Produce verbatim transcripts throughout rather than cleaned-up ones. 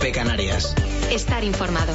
COPE Canarias. Estar informado.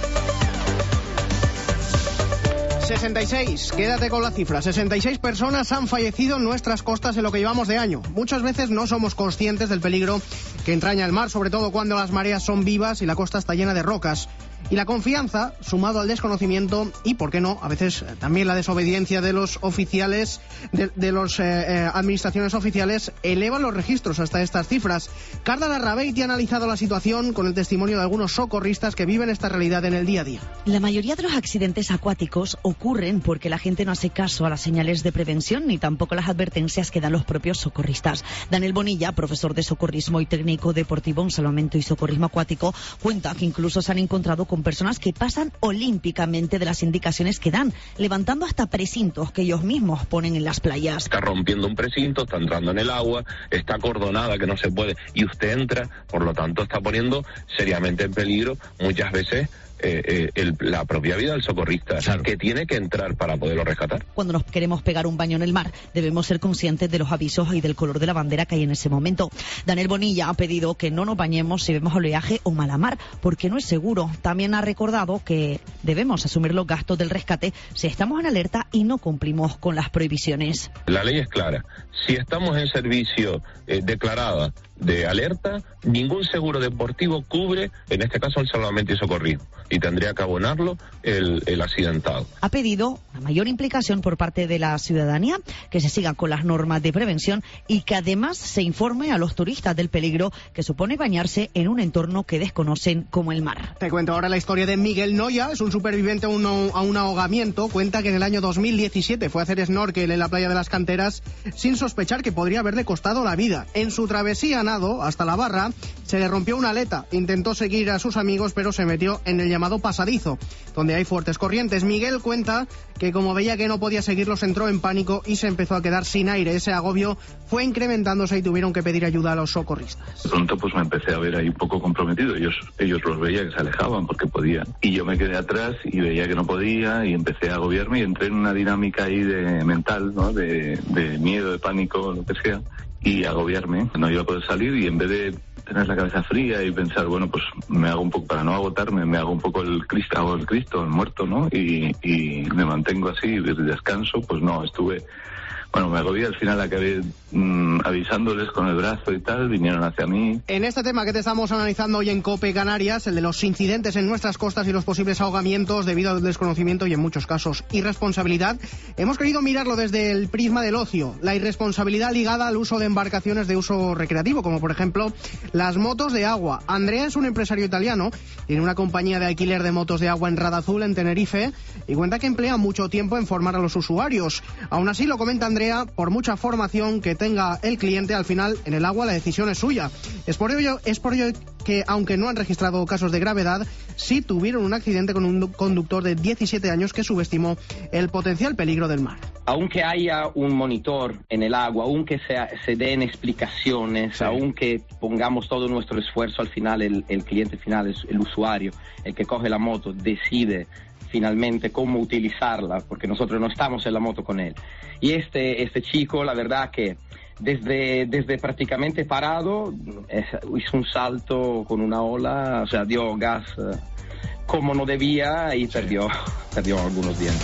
sesenta y seis, quédate con la cifra, sesenta y seis personas han fallecido en nuestras costas en lo que llevamos de año. Muchas veces no somos conscientes del peligro que entraña el mar, sobre todo cuando las mareas son vivas y la costa está llena de rocas. Y la confianza, sumado al desconocimiento y, por qué no, a veces también la desobediencia de los oficiales, de, de las eh, eh, administraciones oficiales, elevan los registros hasta estas cifras. Carla Larrabeiti ha analizado la situación con el testimonio de algunos socorristas que viven esta realidad en el día a día. La mayoría de los accidentes acuáticos ocurren porque la gente no hace caso a las señales de prevención ni tampoco las advertencias que dan los propios socorristas. Daniel Bonilla, profesor de socorrismo y técnico deportivo en salvamento y socorrismo acuático, cuenta que incluso se han encontrado con personas que pasan olímpicamente de las indicaciones que dan, levantando hasta precintos que ellos mismos ponen en las playas. Está rompiendo un precinto, está entrando en el agua, está acordonada que no se puede, y usted entra, por lo tanto está poniendo seriamente en peligro muchas veces Eh, eh, el, la propia vida del socorrista, claro, que tiene que entrar para poderlo rescatar. Cuando nos queremos pegar un baño en el mar, debemos ser conscientes de los avisos y del color de la bandera que hay en ese momento. Daniel Bonilla ha pedido que no nos bañemos si vemos oleaje o mala mar, porque no es seguro. También ha recordado que debemos asumir los gastos del rescate si estamos en alerta y no cumplimos con las prohibiciones. La ley es clara. Si estamos en servicio eh, declarada de alerta, ningún seguro deportivo cubre, en este caso, el salvamento y socorrismo, y tendría que abonarlo el, el accidentado. Ha pedido una mayor implicación por parte de la ciudadanía, que se sigan con las normas de prevención y que además se informe a los turistas del peligro que supone bañarse en un entorno que desconocen como el mar. Te cuento ahora la historia de Miguel Noya, es un superviviente a un, a un ahogamiento. Cuenta que en el año dos mil diecisiete fue a hacer snorkel en la playa de las Canteras sin sospechar que podría haberle costado la vida. En su travesía nado hasta la barra se le rompió una aleta, intentó seguir a sus amigos pero se metió en el llamado pasadizo, donde hay fuertes corrientes. Miguel cuenta que como veía que no podía seguirlos entró en pánico y se empezó a quedar sin aire. Ese agobio fue incrementándose y tuvieron que pedir ayuda a los socorristas. De pronto pues me empecé a ver ahí un poco comprometido. Ellos, ellos los veía que se alejaban porque podían. Y yo me quedé atrás y veía que no podía y empecé a agobiarme y entré en una dinámica ahí de mental, ¿no? De, de miedo, de pánico, lo que sea. Y agobiarme, no iba a poder salir y en vez de tener la cabeza fría y pensar, bueno, pues me hago un poco, para no agotarme, me hago un poco el Cristo, hago el Cristo, el muerto, ¿no? Y, y me mantengo así, descanso, pues no, estuve... Bueno, me agobié, al final acabé mmm, avisándoles con el brazo y tal, vinieron hacia mí. En este tema que te estamos analizando hoy en COPE Canarias, el de los incidentes en nuestras costas y los posibles ahogamientos debido al desconocimiento y en muchos casos irresponsabilidad, hemos querido mirarlo desde el prisma del ocio, la irresponsabilidad ligada al uso de embarcaciones de uso recreativo, como por ejemplo las motos de agua. Andrea es un empresario italiano, tiene una compañía de alquiler de motos de agua en Radazul, en Tenerife, y cuenta que emplea mucho tiempo en formar a los usuarios. Aún así, lo comenta Andrea, por mucha formación que tenga el cliente, al final en el agua la decisión es suya. Es por ello, es por ello que, aunque no han registrado casos de gravedad, sí tuvieron un accidente con un conductor de diecisiete años que subestimó el potencial peligro del mar. Aunque haya un monitor en el agua, aunque sea, se den explicaciones, sí, aunque pongamos todo nuestro esfuerzo, al final el, el cliente final, es el usuario, el que coge la moto, decide finalmente cómo utilizarla, porque nosotros no estamos en la moto con él. Y este, este chico, la verdad que desde, desde prácticamente parado, es, hizo un salto con una ola, o sea, dio gas eh, como no debía y perdió, perdió algunos dientes.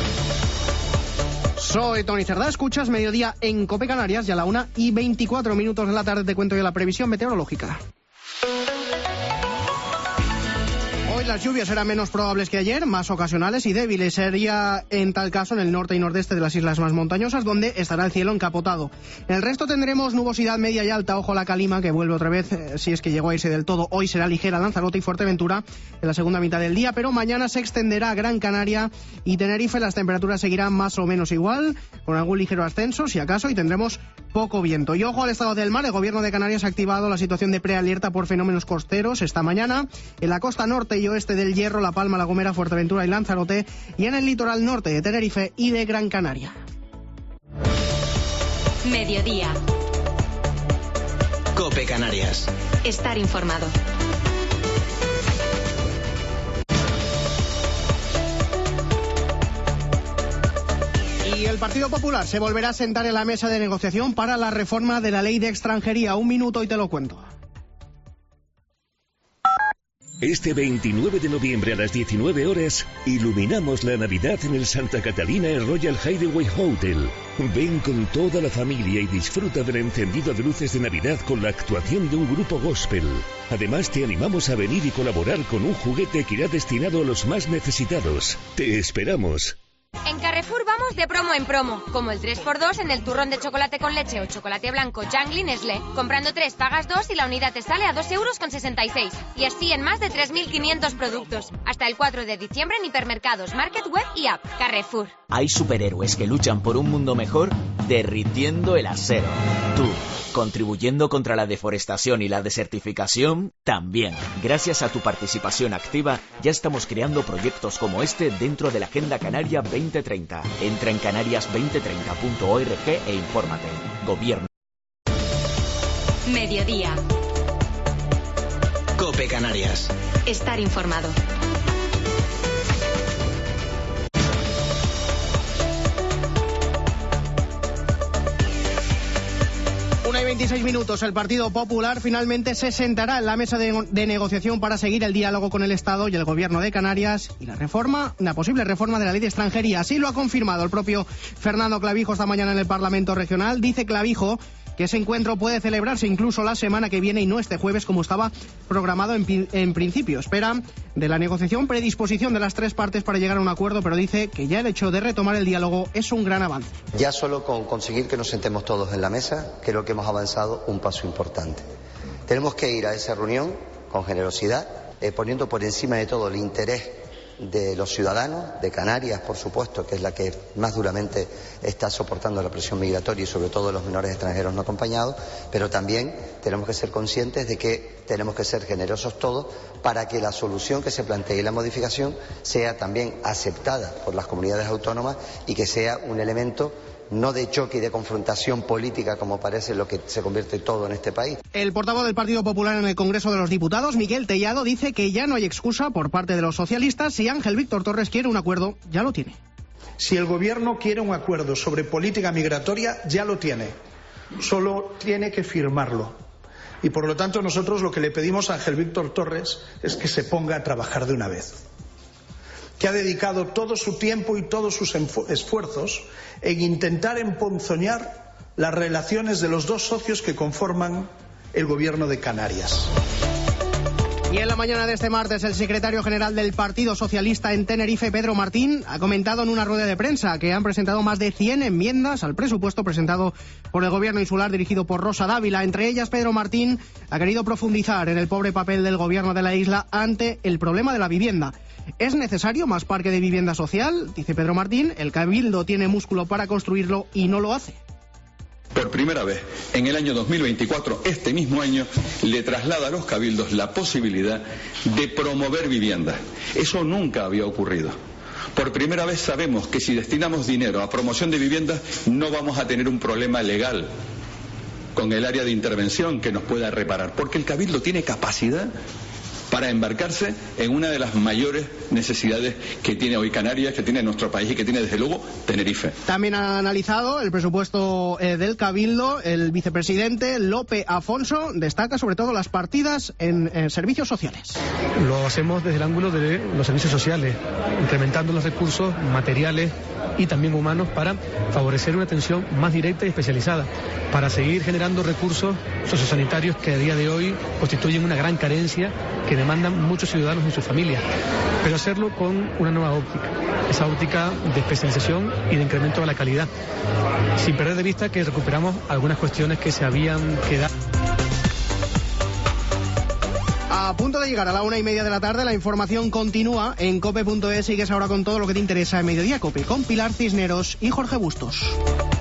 Soy Tony Cerdá, escuchas Mediodía en COPE Canarias y a la una y veinticuatro minutos de la tarde te cuento yo la previsión meteorológica. Hoy las lluvias serán menos probables que ayer, más ocasionales y débiles. Sería en tal caso en el norte y nordeste de las islas más montañosas, donde estará el cielo encapotado. En el resto tendremos nubosidad media y alta. Ojo a la calima, que vuelve otra vez, eh, si es que llegó a irse del todo. Hoy será ligera Lanzarote y Fuerteventura en la segunda mitad del día, pero mañana se extenderá a Gran Canaria y Tenerife. Las temperaturas seguirán más o menos igual, con algún ligero ascenso, si acaso, y tendremos poco viento. Y ojo al estado del mar. El gobierno de Canarias ha activado la situación de prealerta por fenómenos costeros esta mañana en la costa norte y oeste del Hierro, La Palma, La Gomera, Fuerteventura y Lanzarote, y en el litoral norte de Tenerife y de Gran Canaria. Mediodía. COPE Canarias. Estar informado. Y el Partido Popular se volverá a sentar en la mesa de negociación para la reforma de la ley de extranjería. Un minuto y te lo cuento. Este veintinueve de noviembre a las diecinueve horas, iluminamos la Navidad en el Santa Catalina Royal Hideaway Hotel. Ven con toda la familia y disfruta del encendido de luces de Navidad con la actuación de un grupo gospel. Además, te animamos a venir y colaborar con un juguete que irá destinado a los más necesitados. ¡Te esperamos! En Carrefour vamos de promo en promo, como el tres por dos en el turrón de chocolate con leche o chocolate blanco Jangly Nestlé. Comprando tres pagas dos y la unidad te sale a dos euros con sesenta y seis. Y así en más de tres mil quinientos productos. Hasta el cuatro de diciembre en hipermercados, market, web y app. Carrefour. Hay superhéroes que luchan por un mundo mejor derritiendo el acero. Tú, contribuyendo contra la deforestación y la desertificación, también. Gracias a tu participación activa, ya estamos creando proyectos como este dentro de la Agenda Canaria veinte treinta. Entra en canarias veinte treinta punto org e infórmate. Gobierno. Mediodía. COPE Canarias. Estar informado. Una y veintiséis minutos. El Partido Popular finalmente se sentará en la mesa de, de negociación para seguir el diálogo con el Estado y el Gobierno de Canarias y la reforma, una posible reforma de la ley de extranjería. Así lo ha confirmado el propio Fernando Clavijo esta mañana en el Parlamento Regional. Dice Clavijo que ese encuentro puede celebrarse incluso la semana que viene y no este jueves como estaba programado en, en principio. Espera de la negociación predisposición de las tres partes para llegar a un acuerdo, pero dice que ya el hecho de retomar el diálogo es un gran avance. Ya solo con conseguir que nos sentemos todos en la mesa, creo que hemos avanzado un paso importante. Tenemos que ir a esa reunión con generosidad, eh, poniendo por encima de todo el interés de los ciudadanos, de Canarias, por supuesto, que es la que más duramente está soportando la presión migratoria y sobre todo de los menores extranjeros no acompañados, pero también tenemos que ser conscientes de que tenemos que ser generosos todos para que la solución que se plantee y la modificación sea también aceptada por las comunidades autónomas y que sea un elemento no de choque y de confrontación política como parece lo que se convierte todo en este país. El portavoz del Partido Popular en el Congreso de los Diputados, Miguel Tellado, dice que ya no hay excusa por parte de los socialistas. Si Ángel Víctor Torres quiere un acuerdo, ya lo tiene. Si el Gobierno quiere un acuerdo sobre política migratoria, ya lo tiene. Solo tiene que firmarlo. Y por lo tanto nosotros lo que le pedimos a Ángel Víctor Torres es que se ponga a trabajar de una vez. Que ha dedicado todo su tiempo y todos sus esfuerzos en intentar emponzoñar las relaciones de los dos socios que conforman el Gobierno de Canarias. Y en la mañana de este martes, el secretario general del Partido Socialista en Tenerife, Pedro Martín, ha comentado en una rueda de prensa que han presentado más de cien enmiendas al presupuesto presentado por el Gobierno insular dirigido por Rosa Dávila. Entre ellas, Pedro Martín ha querido profundizar en el pobre papel del Gobierno de la isla ante el problema de la vivienda. ¿Es necesario más parque de vivienda social? Dice Pedro Martín, el Cabildo tiene músculo para construirlo y no lo hace. Por primera vez, en el año dos mil veinticuatro, este mismo año, le traslada a los cabildos la posibilidad de promover viviendas. Eso nunca había ocurrido. Por primera vez sabemos que si destinamos dinero a promoción de viviendas, no vamos a tener un problema legal con el área de intervención que nos pueda reparar, porque el cabildo tiene capacidad para embarcarse en una de las mayores necesidades que tiene hoy Canarias, que tiene nuestro país y que tiene desde luego Tenerife. También ha analizado el presupuesto eh, del Cabildo. El vicepresidente Lope Afonso destaca sobre todo las partidas en, en servicios sociales. Lo hacemos desde el ángulo de los servicios sociales, incrementando los recursos materiales y también humanos para favorecer una atención más directa y especializada, para seguir generando recursos sociosanitarios que a día de hoy constituyen una gran carencia que demandan muchos ciudadanos y sus familias, pero hacerlo con una nueva óptica, esa óptica de especialización y de incremento de la calidad, sin perder de vista que recuperamos algunas cuestiones que se habían quedado. A punto de llegar a la una y media de la tarde, la información continúa en cope punto es. Sigues ahora con todo lo que te interesa en Mediodía Cope, con Pilar Cisneros y Jorge Bustos.